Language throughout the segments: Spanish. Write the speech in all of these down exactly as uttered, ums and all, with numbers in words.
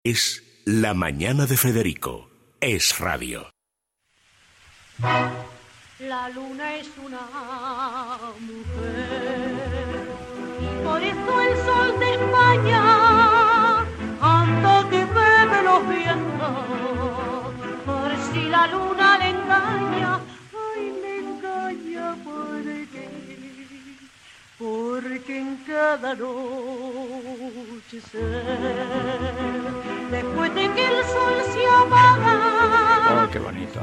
Es La Mañana de Federico. Es radio. La luna es una mujer, por eso el sol de España anda que bebe los vientos, por si la luna le engaña, ay, le engaña porque, porque en cada noche después de que el sol se apaga, oh, qué bonito.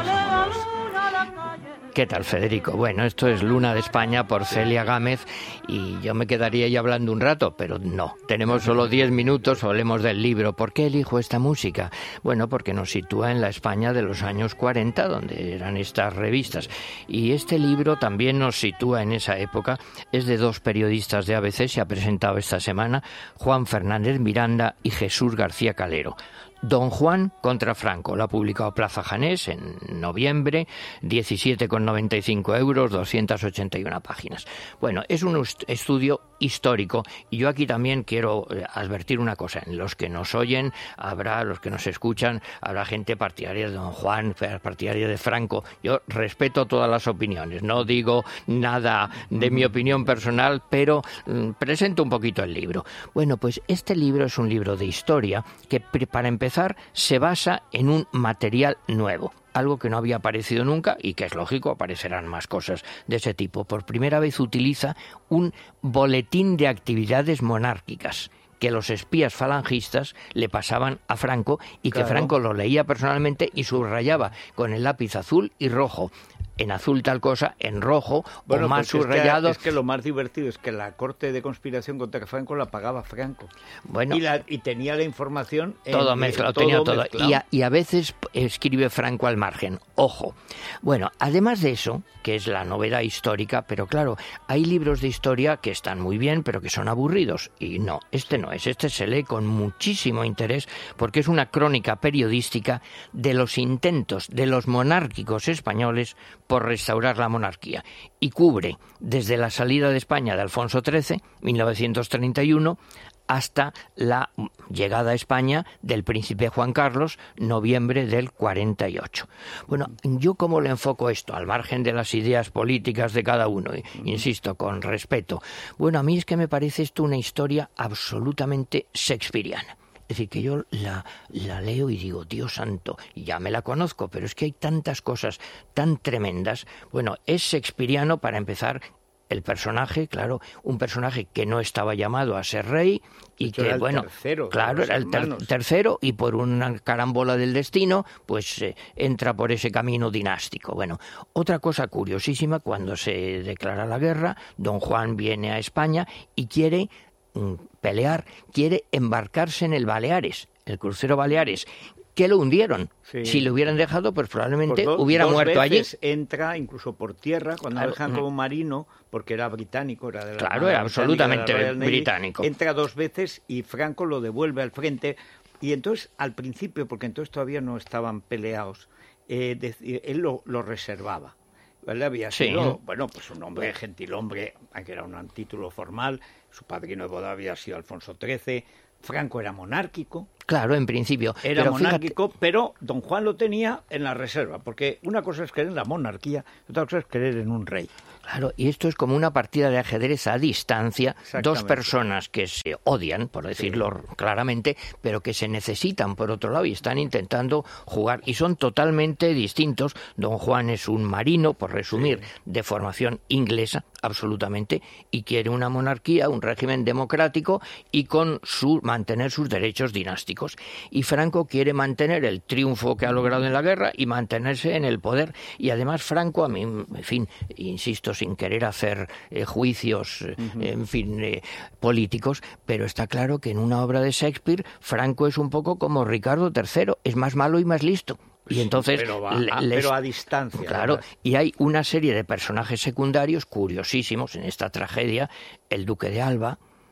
¿Qué tal, Federico? Bueno, esto es Luna de España por Celia Gámez y yo me quedaría ya hablando un rato, pero no. Tenemos solo diez minutos, hablemos del libro. ¿Por qué elijo esta música? Bueno, porque nos sitúa en la España de los años cuarenta, donde eran estas revistas. Y este libro también nos sitúa en esa época. Es de dos periodistas de A B C, se ha presentado esta semana, Juan Fernández Miranda y Jesús García Calero. Don Juan contra Franco, lo ha publicado Plaza Janés en noviembre, diecisiete con noventa y cinco euros, doscientas ochenta y una páginas. Bueno, es un estudio histórico y yo aquí también quiero advertir una cosa. En los que nos oyen, habrá, los que nos escuchan, habrá gente partidaria de Don Juan, partidaria de Franco. Yo respeto todas las opiniones, no digo nada de mi opinión personal, pero mm, presento un poquito el libro. Bueno, pues este libro es un libro de historia que, para empezar, se basa en un material nuevo, algo que no había aparecido nunca y que es lógico, aparecerán más cosas de ese tipo. Por primera vez utiliza un boletín de actividades monárquicas que los espías falangistas le pasaban a Franco y que claro, Franco lo leía personalmente y subrayaba con el lápiz azul y rojo. En azul tal cosa, en rojo, bueno, o más pues subrayado. Es que, es que lo más divertido es que la corte de conspiración contra Franco la pagaba Franco. Bueno, y, la, y tenía la información... En, todo mezclado, todo tenía todo. Mezclado. Y a, y a veces escribe Franco al margen. Ojo. Bueno, además de eso, que es la novedad histórica, pero claro, hay libros de historia que están muy bien, pero que son aburridos. Y no, este no es. Este se lee con muchísimo interés porque es una crónica periodística de los intentos de los monárquicos españoles por restaurar la monarquía y cubre desde la salida de España de Alfonso trece, mil novecientos treinta y uno, hasta la llegada a España del príncipe Juan Carlos, noviembre del cuarenta y ocho. Bueno, ¿yo cómo le enfoco esto? Al margen de las ideas políticas de cada uno, insisto, con respeto. Bueno, a mí es que me parece esto una historia absolutamente shakespeariana. Es decir, que yo la, la leo y digo, Dios santo, ya me la conozco, pero es que hay tantas cosas tan tremendas. Bueno, es shakespeariano para empezar. El personaje, claro, un personaje que no estaba llamado a ser rey y que, era el bueno, tercero, claro, era el ter- tercero y por una carambola del destino, pues eh, entra por ese camino dinástico. Bueno, otra cosa curiosísima, cuando se declara la guerra, Don Juan viene a España y quiere mm, pelear, quiere embarcarse en el Baleares, el crucero Baleares, que lo hundieron. Sí. Si lo hubieran dejado, pues probablemente pues do, hubiera dos muerto allí. Entra incluso por tierra, cuando claro. lo dejan como marino, porque era británico, era de la Claro, era absolutamente británico. Entra dos veces y Franco lo devuelve al frente. Y entonces, al principio, porque entonces todavía no estaban peleados, eh, de, él lo, lo reservaba. Él había sido, sí. bueno, pues un hombre, gentilhombre, aunque era un título formal, su padrino de boda había sido Alfonso trece, Franco era monárquico. Claro, en principio. Era pero monárquico, fíjate... pero Don Juan lo tenía en la reserva, porque una cosa es creer en la monarquía, otra cosa es creer en un rey. Claro, y esto es como una partida de ajedrez a distancia, dos personas que se odian, por decirlo sí. claramente, pero que se necesitan por otro lado y están intentando jugar, y son totalmente distintos. Don Juan es un marino, por resumir, sí. de formación inglesa, absolutamente, y quiere una monarquía, un régimen democrático y con su mantener sus derechos dinásticos. Y Franco quiere mantener el triunfo que ha logrado en la guerra y mantenerse en el poder. Y además Franco, a mí, en fin, insisto, sin querer hacer eh, juicios, uh-huh. eh, en fin, eh, políticos, pero está claro que en una obra de Shakespeare, Franco es un poco como Ricardo tercero, es más malo y más listo. Y entonces, sí, pero, va, les, a, pero a distancia. Claro, ¿verdad? Y hay una serie de personajes secundarios curiosísimos en esta tragedia, el duque de Alba,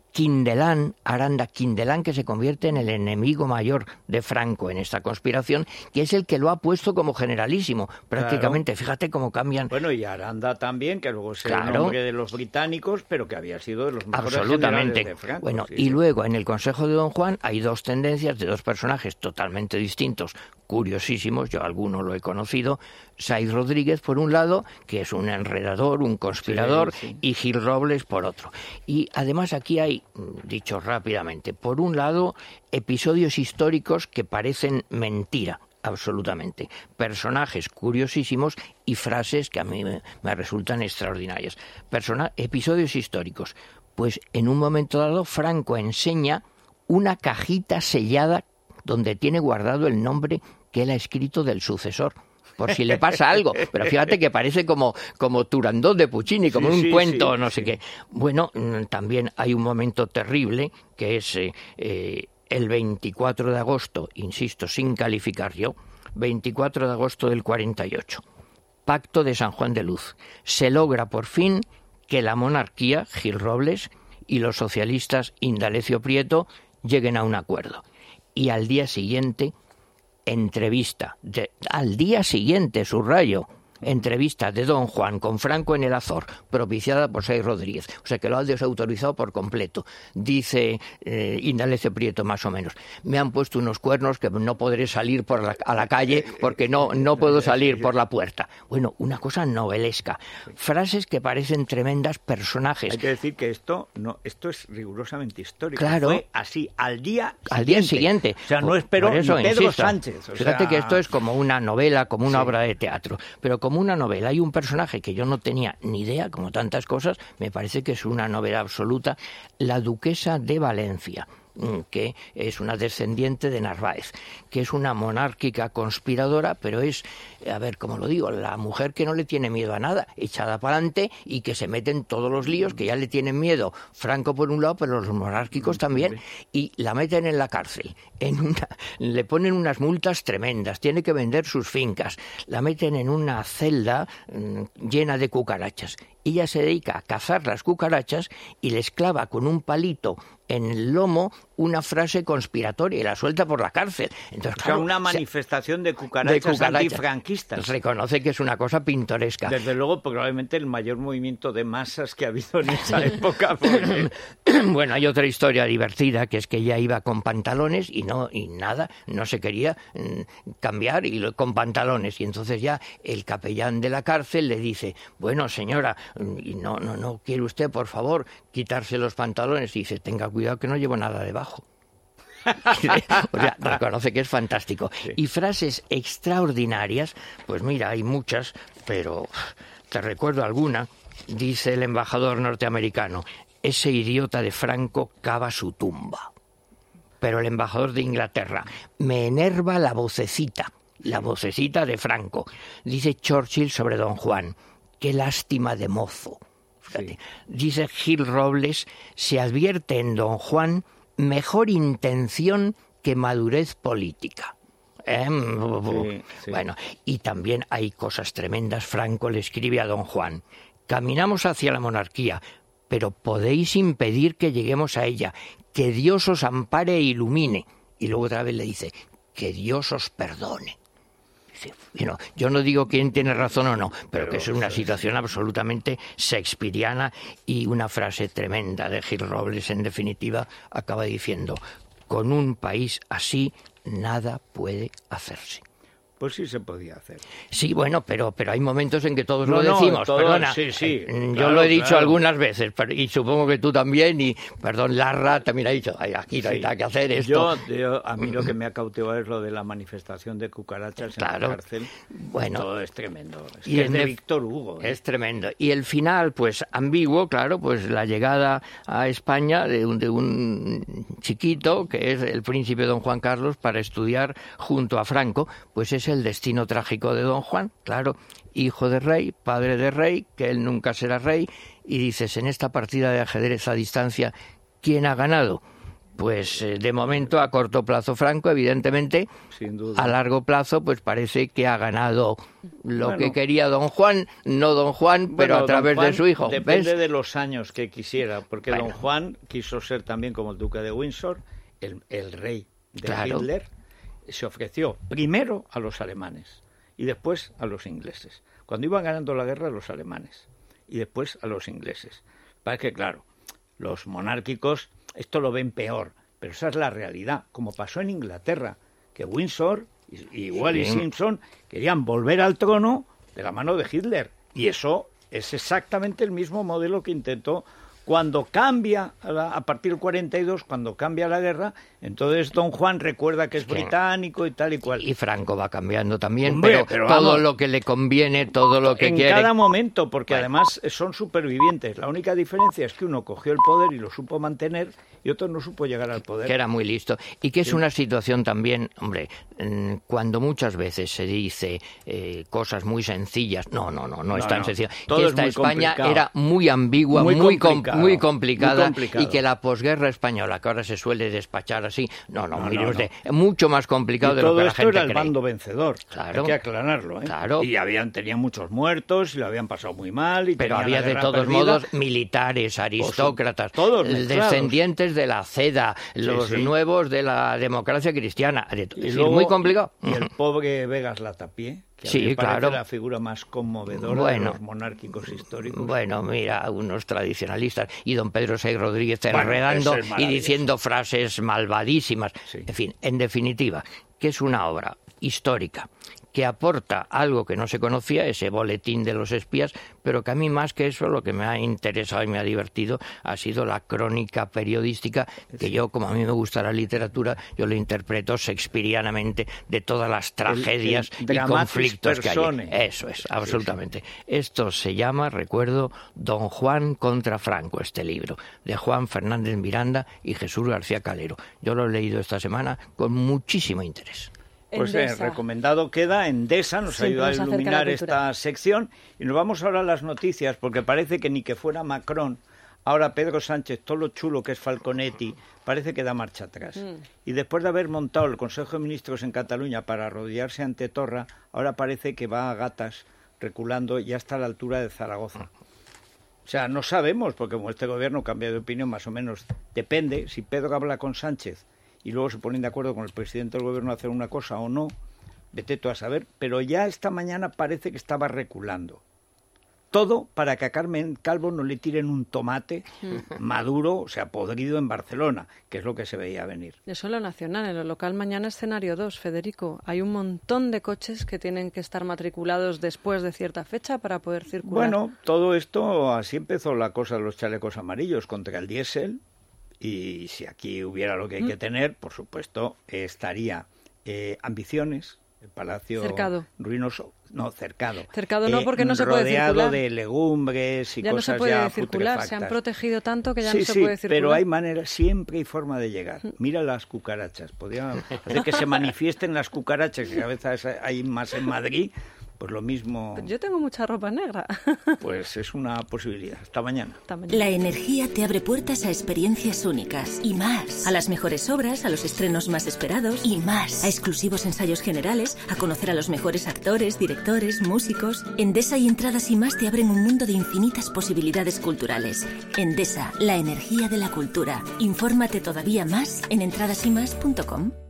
Quindelán, Aranda Quindelán, que se convierte en el enemigo mayor de Franco en esta conspiración, que es el que lo ha puesto como generalísimo, prácticamente. Claro. Fíjate cómo cambian. Bueno, y Aranda también, que luego se claro. nombre de los británicos, pero que había sido de los mejores absolutamente. generales de Franco. Bueno, sí, y sí. luego en el Consejo de Don Juan hay dos tendencias de dos personajes totalmente distintos, curiosísimos, yo alguno lo he conocido. Saiz Rodríguez, por un lado, que es un enredador, un conspirador, sí, sí. y Gil Robles, por otro. Y además aquí hay, dicho rápidamente, por un lado, episodios históricos que parecen mentira, absolutamente. Personajes curiosísimos y frases que a mí me, me resultan extraordinarias. Persona, episodios históricos. Pues en un momento dado, Franco enseña una cajita sellada donde tiene guardado el nombre que él ha escrito del sucesor, por si le pasa algo. Pero fíjate que parece como, como Turandot de Puccini, como sí, un sí, cuento, sí, no sé sí. qué. Bueno, también hay un momento terrible, que es eh, eh, el veinticuatro de agosto, insisto, sin calificar yo, veinticuatro de agosto del cuarenta y ocho. Pacto de San Juan de Luz. Se logra por fin que la monarquía, Gil Robles, y los socialistas, Indalecio Prieto, lleguen a un acuerdo. Y al día siguiente, entrevista, de, al día siguiente, subrayo, entrevista de Don Juan con Franco en el Azor, propiciada por Saiz Rodríguez. O sea que lo ha desautorizado por completo. Dice eh, Indalecio Prieto más o menos, me han puesto unos cuernos que no podré salir por la, a la calle porque no, no puedo salir por la puerta. Bueno, una cosa novelesca. Frases que parecen tremendas, personajes. Hay que decir que esto no, esto es rigurosamente histórico. Claro. Fue así, al día siguiente. Al día siguiente. O sea, no esperó ni Pedro insisto, Sánchez. O fíjate sea... que esto es como una novela, como una sí. obra de teatro. Pero como una novela, hay un personaje que yo no tenía ni idea, como tantas cosas, me parece que es una novela absoluta, la duquesa de Valencia, que es una descendiente de Narváez, que es una monárquica conspiradora, pero es, a ver, ¿cómo lo digo?, la mujer que no le tiene miedo a nada, echada para adelante y que se mete en todos los líos, que ya le tienen miedo Franco por un lado, pero los monárquicos también, y la meten en la cárcel, en una, le ponen unas multas tremendas, tiene que vender sus fincas, la meten en una celda mmm, llena de cucarachas. Ella se dedica a cazar las cucarachas y les clava con un palito en el lomo una frase conspiratoria y la suelta por la cárcel. Entonces, o sea, claro, una manifestación de cucarachas, de cucarachas antifranquistas. Reconoce que es una cosa pintoresca. Desde luego, probablemente el mayor movimiento de masas que ha habido en esa época. Porque... Bueno, hay otra historia divertida, que es que ella iba con pantalones y no y nada, no se quería mm, cambiar y lo, con pantalones. Y entonces ya el capellán de la cárcel le dice, bueno, señora, y no, no, no quiere usted, por favor, quitarse los pantalones. Y dice, tenga cuidado que no llevo nada debajo. O sea, reconoce que es fantástico. Sí. Y frases extraordinarias, pues mira, hay muchas, pero te recuerdo alguna. Dice el embajador norteamericano, ese idiota de Franco cava su tumba. Pero el embajador de Inglaterra, me enerva la vocecita, la vocecita de Franco. Dice Churchill sobre Don Juan, qué lástima de mozo. Sí. Dice Gil Robles, se advierte en Don Juan mejor intención que madurez política. ¿Eh? Sí, sí. Bueno, y también hay cosas tremendas. Franco le escribe a Don Juan, caminamos hacia la monarquía, pero podéis impedir que lleguemos a ella, que Dios os ampare e ilumine. Y luego otra vez le dice, que Dios os perdone. Bueno, yo no digo quién tiene razón o no, pero, pero que es una situación absolutamente shakespeariana, y una frase tremenda de Gil Robles, en definitiva, acaba diciendo, con un país así nada puede hacerse. Pues sí se podía hacer. Sí, bueno, pero pero hay momentos en que todos no, lo decimos, no, todos, perdona. Sí, sí, yo claro, lo he dicho claro. algunas veces, y supongo que tú también, y perdón, Larra también ha dicho, ay, aquí no hay sí. nada que hacer esto. Yo, yo, a mí lo que me ha cautivado es lo de la manifestación de cucarachas claro. en la cárcel. Bueno, todo es tremendo. Es, y que es de de, Víctor Hugo. ¿eh? Es tremendo. Y el final, pues ambiguo, claro, pues la llegada a España de un, de un chiquito, que es el príncipe don Juan Carlos, para estudiar junto a Franco, pues es el destino trágico de Don Juan, claro, hijo de rey, padre de rey, que él nunca será rey, y dices, en esta partida de ajedrez a distancia, ¿quién ha ganado? Pues eh, de momento a corto plazo Franco, evidentemente. Sin duda. A largo plazo pues parece que ha ganado lo Bueno. que quería don Juan, no don Juan, pero Bueno, a través don Juan de su hijo. Depende ¿ves? de los años que quisiera, porque Bueno. don Juan quiso ser también como el duque de Windsor, el, el rey de Claro. Hitler. Se ofreció primero a los alemanes y después a los ingleses. Cuando iban ganando la guerra, a los alemanes y después a los ingleses. Para que, claro, los monárquicos esto lo ven peor, pero esa es la realidad, como pasó en Inglaterra, que Windsor y, y Wallis Sí. Simpson querían volver al trono de la mano de Hitler. Y eso es exactamente el mismo modelo que intentó cuando cambia, a, la, a partir del cuarenta y dos, cuando cambia la guerra, entonces don Juan recuerda que es Sí. británico y tal y cual. Y Franco va cambiando también, Hombre, pero, pero todo vamos, lo que le conviene, todo lo que en quiere. cada momento, porque Bueno. además son supervivientes. La única diferencia es que uno cogió el poder y lo supo mantener y otro no supo llegar al poder. Que era muy listo. Y que es Sí. una situación también, hombre, mm, cuando muchas veces se dice eh, cosas muy sencillas, no, no, no, no es No, tan no. sencillo. Todo Que es esta muy España complicado. era muy ambigua, Muy muy, com- complicado, muy complicada, muy complicado. y que la posguerra española, que ahora se suele despachar así, no, no, No, mire no, usted, mucho más complicado Y de lo todo que la esto gente era el cree. bando vencedor. Claro. Hay que aclararlo, ¿eh? Claro. Y habían, tenían muchos muertos y lo habían pasado muy mal. Y Pero tenían había la de guerra todos perdida. modos militares, aristócratas, todos mezclados. descendientes de la Ceda, los sí. nuevos de la democracia cristiana. De to- Y es decir, luego- muy complicado. Y el pobre Vegas Latapié, que a Sí, mí me parece claro. la figura más conmovedora Bueno. de los monárquicos históricos. Bueno, mira, unos tradicionalistas y don Pedro Seix Rodríguez Bueno, enredando eso es y maravilloso. diciendo frases malvadísimas. Sí. En fin, en definitiva, que es una obra histórica que aporta algo que no se conocía, ese boletín de los espías, pero que a mí más que eso lo que me ha interesado y me ha divertido ha sido la crónica periodística, que yo, como a mí me gusta la literatura, yo lo interpreto shakespearianamente de todas las tragedias el y dramatis conflictos que hay. personae. Eso es, absolutamente. Esto se llama, recuerdo, Don Juan contra Franco, este libro, de Juan Fernández Miranda y Jesús García Calero. Yo lo he leído esta semana con muchísimo interés. Pues eh, Endesa. recomendado queda. Endesa nos Siempre ayuda a nos acerca iluminar la cultura. esta sección y nos vamos ahora a las noticias porque parece que ni que fuera Macron, ahora Pedro Sánchez, todo lo chulo que es Falconetti, parece que da marcha atrás. Mm. Y después de haber montado el Consejo de Ministros en Cataluña para arrodillarse ante Torra, ahora parece que va a gatas reculando ya está a la altura de Zaragoza. O sea, no sabemos, porque como este gobierno cambia de opinión más o menos, depende, si Pedro habla con Sánchez y luego se ponen de acuerdo con el presidente del gobierno a hacer una cosa o no, vete tú a saber, pero ya esta mañana parece que estaba reculando. Todo para que a Carmen Calvo no le tiren un tomate maduro, o sea, podrido en Barcelona, que es lo que se veía venir. Eso en lo nacional, en lo local mañana escenario dos, Federico. Hay un montón de coches que tienen que estar matriculados después de cierta fecha para poder circular. Bueno, todo esto, así empezó la cosa de los chalecos amarillos contra el diésel, y si aquí hubiera lo que hay que tener, por supuesto, eh, estaría eh, Ambiciones, el Palacio Cercado. ruinoso, no, cercado. Cercado no, Eh, porque no se puede rodeado circular. de legumbres y ya no cosas se puede ya circular, se han putrefactas. protegido tanto que ya sí, no se sí, puede circular. pero hay manera, siempre hay forma de llegar. Mira las cucarachas, podría hacer que se manifiesten las cucarachas, que a veces hay más en Madrid, pues lo mismo, Yo tengo mucha ropa negra. pues es una posibilidad. Hasta mañana. Hasta mañana. La energía te abre puertas a experiencias únicas y más. A las mejores obras, a los estrenos más esperados y más. A exclusivos ensayos generales, a conocer a los mejores actores, directores, músicos. Endesa y Entradas y Más te abren un mundo de infinitas posibilidades culturales. Endesa, la energía de la cultura. Infórmate todavía más en entradas y más punto com.